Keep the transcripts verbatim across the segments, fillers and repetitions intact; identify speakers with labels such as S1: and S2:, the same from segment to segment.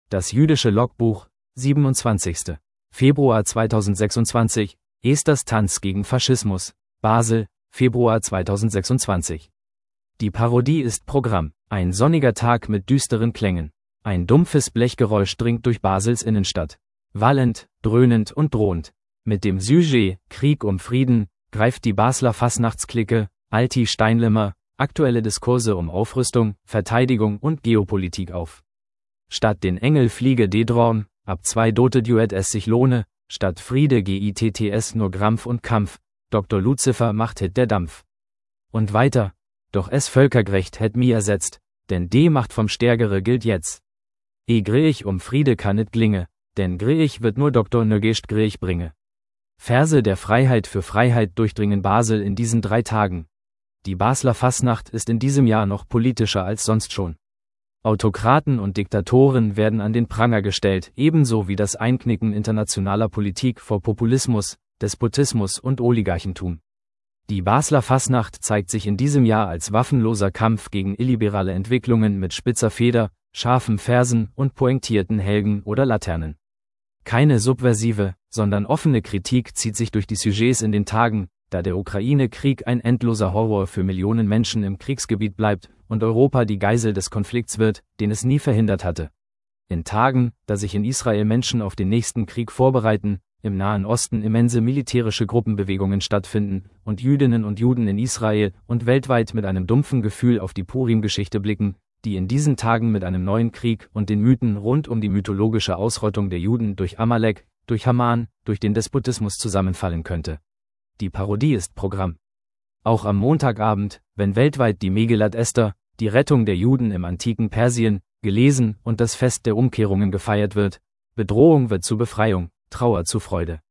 S1: Das jüdische Logbuch, siebenundzwanzigster Februar zweitausendsechsundzwanzig, Esthers Tanz gegen Faschismus, Basel, Februar zweitausendsechsundzwanzig. Die Parodie ist Programm, ein sonniger Tag mit düsteren Klängen. Ein dumpfes Blechgeräusch dringt durch Basels Innenstadt. Wallend, dröhnend und drohend. Mit dem Sujet Krieg um Frieden greift die Basler Fasnachtsklicke, Alti Steinlimmer, aktuelle Diskurse um Aufrüstung, Verteidigung und Geopolitik auf. Statt den Engel fliege Dedrorn, ab zwei dotet Duett es sich lohne, statt Friede gitts nur Grampf und Kampf, Doktor Luzifer macht Hit der Dampf. Und weiter, doch es völkergerecht hätt mi ersetzt, denn die Macht vom Stärkere gilt jetzt. E Griech um Friede kann nit glinge, denn Griech wird nur Doktor Nögischt Griech bringe. Verse der Freiheit für Freiheit durchdringen Basel in diesen drei Tagen. Die Basler Fasnacht ist in diesem Jahr noch politischer als sonst schon. Autokraten und Diktatoren werden an den Pranger gestellt, ebenso wie das Einknicken internationaler Politik vor Populismus, Despotismus und Oligarchentum. Die Basler Fasnacht zeigt sich in diesem Jahr als waffenloser Kampf gegen illiberale Entwicklungen mit spitzer Feder, scharfen Versen und pointierten Helgen oder Laternen. Keine subversive, sondern offene Kritik zieht sich durch die Sujets in den Tagen, da der Ukraine-Krieg ein endloser Horror für Millionen Menschen im Kriegsgebiet bleibt und Europa die Geisel des Konflikts wird, den es nie verhindert hatte. In Tagen, da sich in Israel Menschen auf den nächsten Krieg vorbereiten, im Nahen Osten immense militärische Gruppenbewegungen stattfinden und Jüdinnen und Juden in Israel und weltweit mit einem dumpfen Gefühl auf die Purim-Geschichte blicken, die in diesen Tagen mit einem neuen Krieg und den Mythen rund um die mythologische Ausrottung der Juden durch Amalek, durch Haman, durch den Despotismus zusammenfallen könnte. Die Parodie ist Programm. Auch am Montagabend, wenn weltweit die Megillat Esther, die Rettung der Juden im antiken Persien, gelesen und das Fest der Umkehrungen gefeiert wird, Bedrohung wird zu Befreiung, Trauer zu Freude.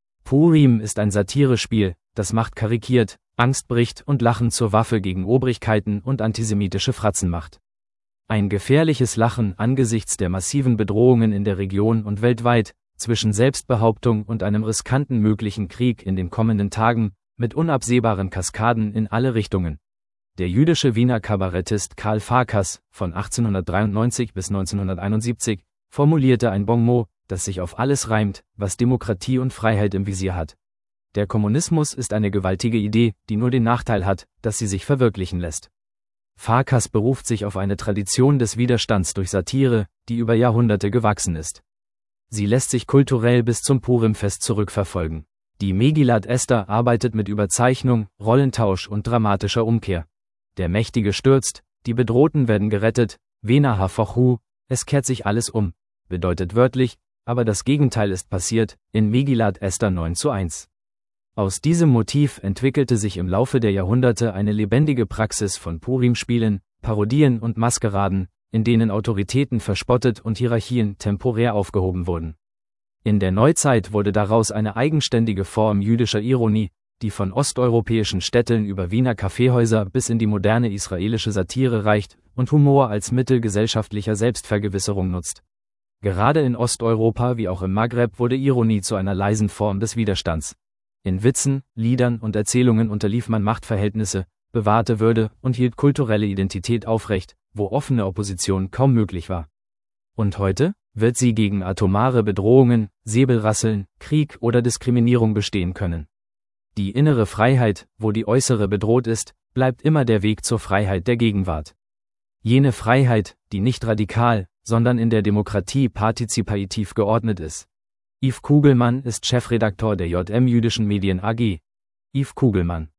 S1: Purim ist ein Satirespiel, das Macht karikiert, Angst bricht und Lachen zur Waffe gegen Obrigkeiten und antisemitische Fratzen macht. Ein gefährliches Lachen angesichts der massiven Bedrohungen in der Region und weltweit, zwischen Selbstbehauptung und einem riskanten möglichen Krieg in den kommenden Tagen, mit unabsehbaren Kaskaden in alle Richtungen. Der jüdische Wiener Kabarettist Karl Farkas, von achtzehnhundertdreiundneunzig bis neunzehnhunderteinundsiebzig, formulierte ein Bonmot, das sich auf alles reimt, was Demokratie und Freiheit im Visier hat. Der Kommunismus ist eine gewaltige Idee, die nur den Nachteil hat, dass sie sich verwirklichen lässt. Farkas beruft sich auf eine Tradition des Widerstands durch Satire, die über Jahrhunderte gewachsen ist. Sie lässt sich kulturell bis zum Purimfest zurückverfolgen. Die Megillat Esther arbeitet mit Überzeichnung, Rollentausch und dramatischer Umkehr. Der Mächtige stürzt, die Bedrohten werden gerettet, Vena hafochu, es kehrt sich alles um, bedeutet wörtlich, aber das Gegenteil ist passiert, in Megillat Esther neun zu eins. Aus diesem Motiv entwickelte sich im Laufe der Jahrhunderte eine lebendige Praxis von Purim-Spielen, Parodien und Maskeraden, in denen Autoritäten verspottet und Hierarchien temporär aufgehoben wurden. In der Neuzeit wurde daraus eine eigenständige Form jüdischer Ironie, die von osteuropäischen Städteln über Wiener Kaffeehäuser bis in die moderne israelische Satire reicht und Humor als Mittel gesellschaftlicher Selbstvergewisserung nutzt. Gerade in Osteuropa wie auch im Maghreb wurde Ironie zu einer leisen Form des Widerstands. In Witzen, Liedern und Erzählungen unterlief man Machtverhältnisse, bewahrte Würde und hielt kulturelle Identität aufrecht, wo offene Opposition kaum möglich war. Und heute wird sie gegen atomare Bedrohungen, Säbelrasseln, Krieg oder Diskriminierung bestehen können. Die innere Freiheit, wo die äußere bedroht ist, bleibt immer der Weg zur Freiheit der Gegenwart. Jene Freiheit, die nicht radikal, sondern in der Demokratie partizipativ geordnet ist. Yves Kugelmann ist Chefredaktor der J M Jüdischen Medien A G. Yves Kugelmann